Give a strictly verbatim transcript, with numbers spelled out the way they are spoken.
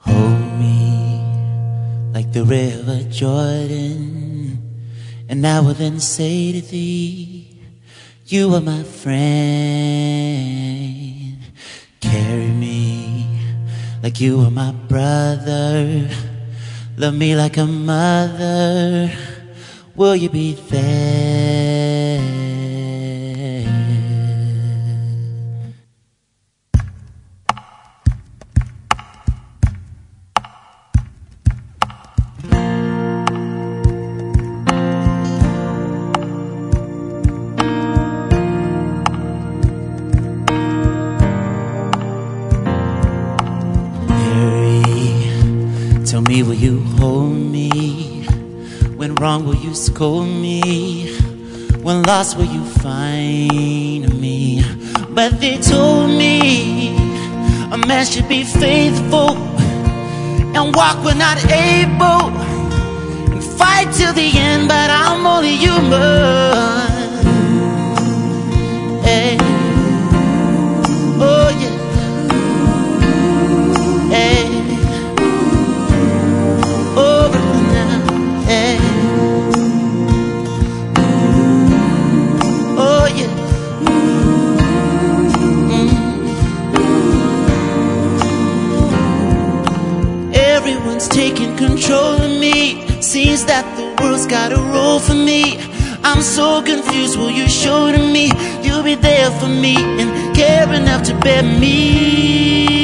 Hold me like the river Jordan, and I will then say to thee, you are my friend. Carry me like you are my brother. Love me like a mother. Will you be there? Tell me, will you hold me? When wrong, will you scold me? When lost, will you find me? But they told me a man should be faithful and walk when not able, and fight till the end, but I'm only human. Hey. Oh yeah. Hey. Everyone's taking control of me. Seems that the world's got a role for me. I'm so confused, will you show to me? You'll be there for me and care enough to bear me.